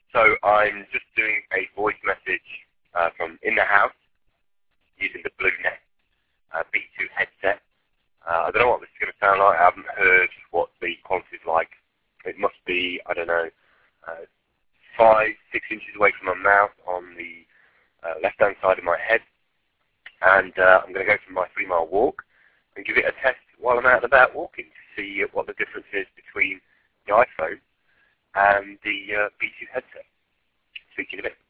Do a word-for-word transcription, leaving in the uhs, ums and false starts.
So I'm just doing a voice message uh, from in the house using the Blue Nest uh, B two headset. Uh, I don't know what this is going to sound like. I haven't heard what the quality is like. It must be, I don't know, uh, five, six inches away from my mouth on the uh, left-hand side of my head. And uh, I'm going to go for my three-mile walk and give it a test while I'm out and about walking to see what the difference is between the iPhone and the uh, B two headset. Speak to you in a bit.